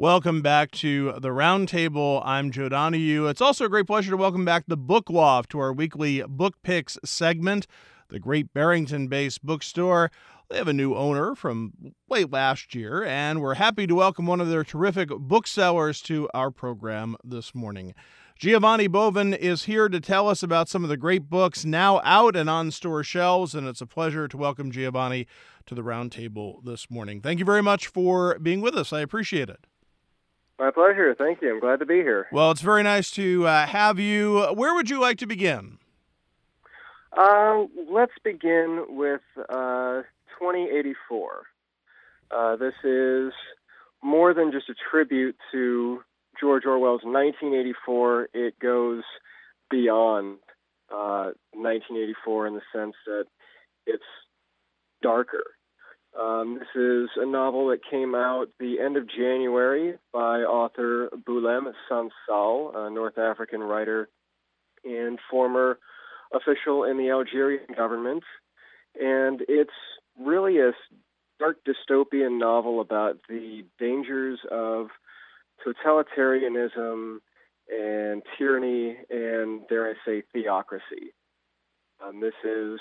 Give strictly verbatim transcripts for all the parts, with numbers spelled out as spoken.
Welcome back to the Roundtable. I'm Joe Donahue. It's also a great pleasure to welcome back the Book Loft to our weekly book picks segment. The great Barrington-based bookstore. They have a new owner from late last year, and we're happy to welcome one of their terrific booksellers to our program this morning. Giovanni Bovin is here to tell us about some of the great books now out and on store shelves, and it's a pleasure to welcome Giovanni to the Roundtable this morning. Thank you very much for being with us. I appreciate it. My pleasure. Thank you. I'm glad to be here. Well, it's very nice to uh, have you. Where would you like to begin? Uh, let's begin with uh, twenty eighty-four. Uh, this is more than just a tribute to George Orwell's nineteen eighty-four. It goes beyond uh, nineteen eighty-four in the sense that it's darker. Um, this is a novel that came out the end of January by author Boulem Sansal, a North African writer and former official in the Algerian government. And it's really a dark dystopian novel about the dangers of totalitarianism and tyranny and, dare I say, theocracy. Um, this is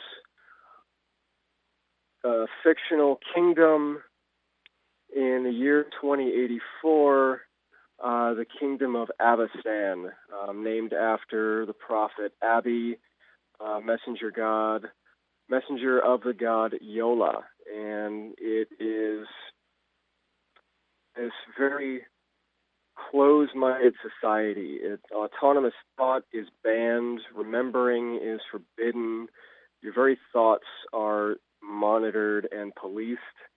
a fictional kingdom in the year twenty eighty-four, uh, the kingdom of Abystan, um, named after the prophet Abi, uh, messenger god, messenger of the god Yola. And it is this very closed-minded society. It, autonomous thought is banned, remembering is forbidden, your very thoughts are monitored and policed,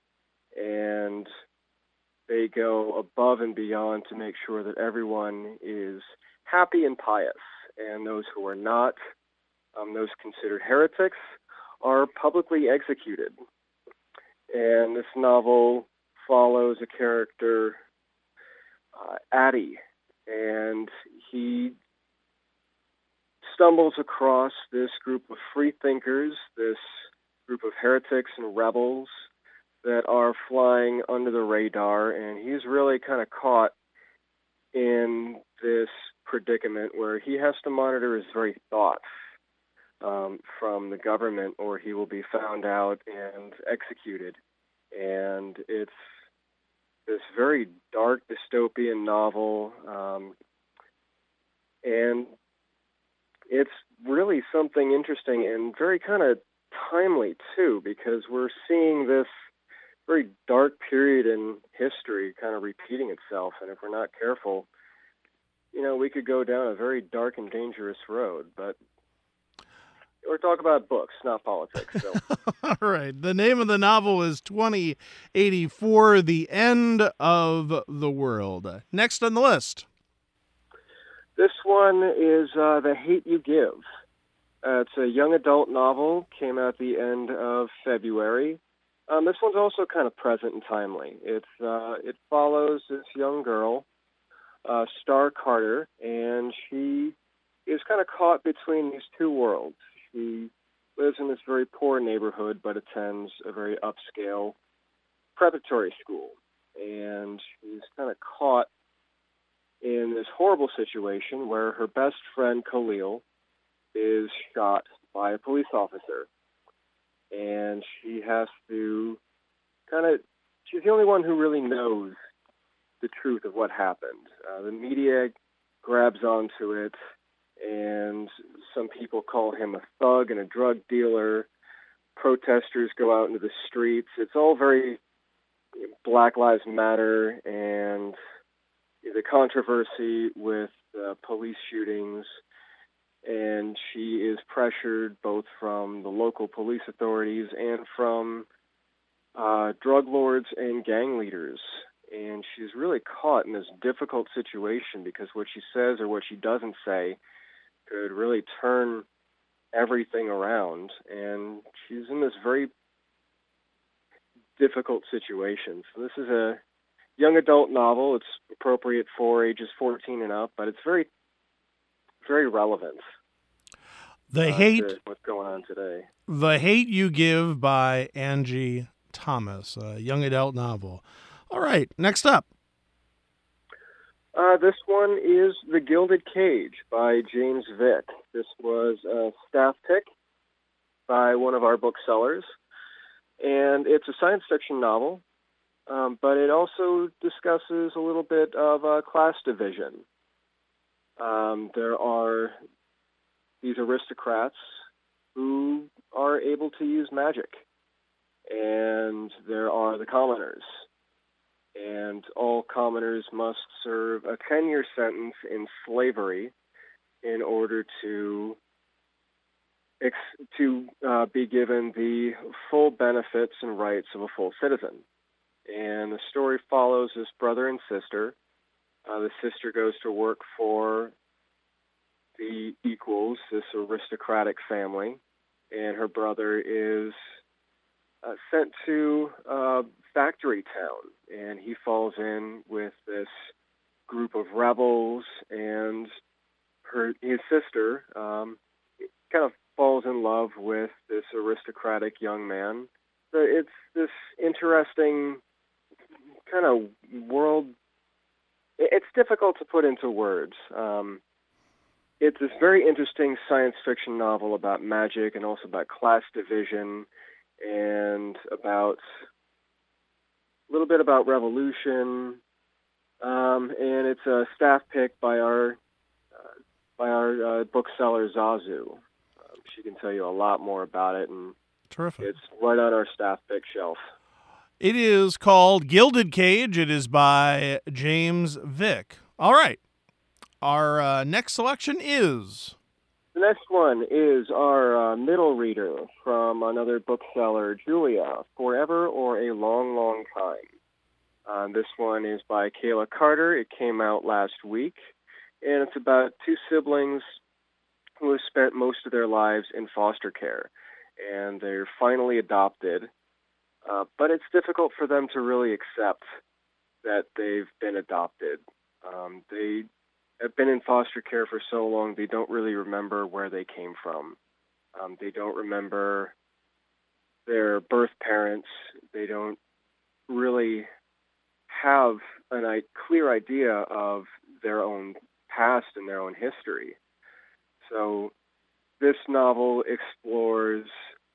and they go above and beyond to make sure that everyone is happy and pious, and those who are not, um, those considered heretics, are publicly executed. And this novel follows a character, uh, Adi, and he stumbles across this group of free thinkers, this group of heretics and rebels that are flying under the radar, and he's really kind of caught in this predicament where he has to monitor his very thoughts um, from the government, or he will be found out and executed. And it's this very dark dystopian novel, um, and it's really something interesting and very kind of timely, too, because we're seeing this very dark period in history kind of repeating itself, and if we're not careful, you know, we could go down a very dark and dangerous road. But we're talking about books, not politics. So. All right. The name of the novel is twenty eighty-four, The End of the World. Next on the list. This one is uh, The Hate U Give. Uh, it's a young adult novel, came out at the end of February. Um, this one's also kind of present and timely. It's uh, it follows this young girl, uh, Star Carter, and she is kind of caught between these two worlds. She lives in this very poor neighborhood, but attends a very upscale preparatory school. And she's kind of caught in this horrible situation where her best friend, Khalil, is shot by a police officer. And she has to kind of, she's the only one who really knows the truth of what happened. Uh, the media grabs onto it, and some people call him a thug and a drug dealer. Protesters go out into the streets. It's all very Black Lives Matter, and the controversy with uh, police shootings. And she is pressured both from the local police authorities and from uh, drug lords and gang leaders. And she's really caught in this difficult situation because what she says or what she doesn't say could really turn everything around. And she's in this very difficult situation. So this is a young adult novel. It's appropriate for ages fourteen and up, but it's very very relevant. The uh, Hate, to what's going on today. The Hate U Give by Angie Thomas, a young adult novel. All right, next up. Uh, this one is The Gilded Cage by James Vick. This was a staff pick by one of our booksellers, and it's a science fiction novel, um, but it also discusses a little bit of uh, class division. Um, there are these aristocrats who are able to use magic, and there are the commoners. And all commoners must serve a ten-year sentence in slavery in order to ex- to uh, be given the full benefits and rights of a full citizen. And the story follows this brother and sister. Uh, the sister goes to work for the equals, this aristocratic family, and her brother is uh, sent to uh, factory town, and he falls in with this group of rebels, and her his sister um, kind of falls in love with this aristocratic young man. So it's this interesting kind of world. It's difficult to put into words. Um, it's this very interesting science fiction novel about magic and also about class division and about a little bit about revolution. Um, and it's a staff pick by our uh, by our uh, bookseller Zazu. Um, she can tell you a lot more about it, and Terrific. it's right on our staff pick shelf. It is called Gilded Cage. It is by James Vick. All right. Our uh, next selection is... The next one is our uh, middle reader from another bookseller, Julia, Forever or a Long, Long Time. Uh, this one is by Kayla Carter. It came out last week, and it's about two siblings who have spent most of their lives in foster care, and they're finally adopted. Uh, but it's difficult for them to really accept that they've been adopted. Um, they have been in foster care for so long, they don't really remember where they came from. Um, they don't remember their birth parents. They don't really have a I- clear idea of their own past and their own history. So this novel explores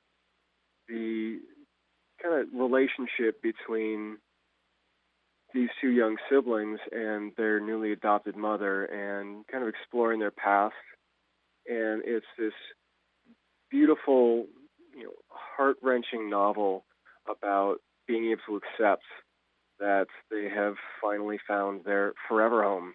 the kind of relationship between these two young siblings and their newly adopted mother, and kind of exploring their past. And it's this beautiful, you know, heart-wrenching novel about being able to accept that they have finally found their forever home.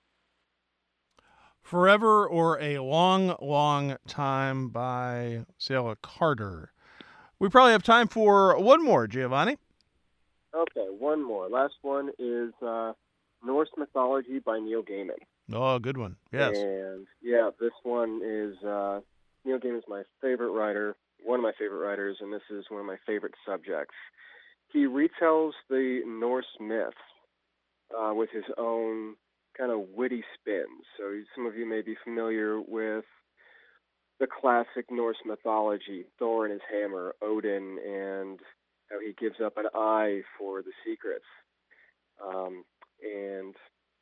Forever or a Long, Long Time by Kayla Carter. We probably have time for one more, Giovanni. Okay, one more. Last one is uh, Norse Mythology by Neil Gaiman. Oh, good one. Yes. And yeah, this one is, uh, Neil Gaiman is my favorite writer, one of my favorite writers, and this is one of my favorite subjects. He retells the Norse myths uh, with his own kind of witty spins. So some of you may be familiar with the classic Norse mythology, Thor and his hammer, Odin, and how he gives up an eye for the secrets. Um, and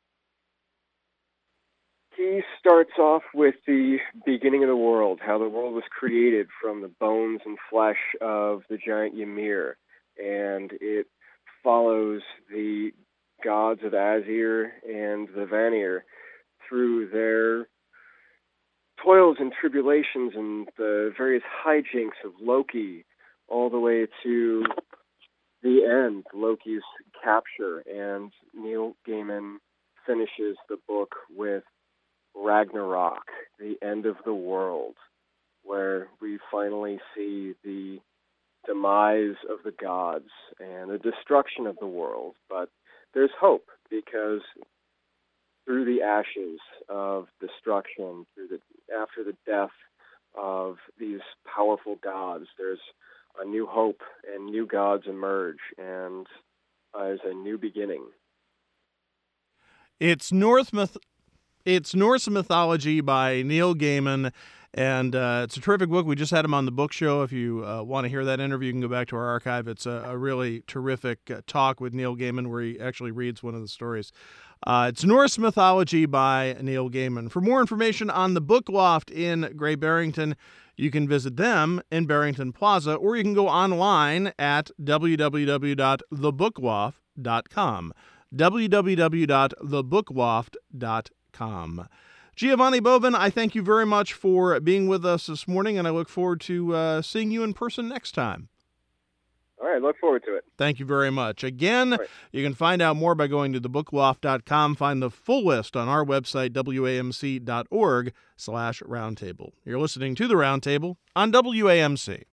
he starts off with the beginning of the world, how the world was created from the bones and flesh of the giant Ymir. And it follows the gods of Azir and the Vanir through their toils and tribulations and the various hijinks of Loki, all the way to the end, Loki's capture. And Neil Gaiman finishes the book with Ragnarok, the end of the world, where we finally see the demise of the gods and the destruction of the world. But there's hope, because through the ashes of destruction, through the after the death of these powerful gods, there's a new hope, and new gods emerge, and uh, there's a new beginning. It's North myth- It's Norse Mythology by Neil Gaiman, And uh, it's a terrific book. We just had him on the book show. If you uh, want to hear that interview, you can go back to our archive. It's a, a really terrific uh, talk with Neil Gaiman where he actually reads one of the stories. Uh, it's Norse Mythology by Neil Gaiman. For more information on the Book Loft in Gray Barrington, you can visit them in Barrington Plaza, or you can go online at w w w dot the book loft dot com. w w w dot the book loft dot com. Giovanni Bovin, I thank you very much for being with us this morning, and I look forward to uh, seeing you in person next time. All right, look forward to it. Thank you very much. Again, right. You can find out more by going to the book loft dot com. Find the full list on our website, w a m c dot org slash roundtable. You're listening to The Roundtable on W A M C.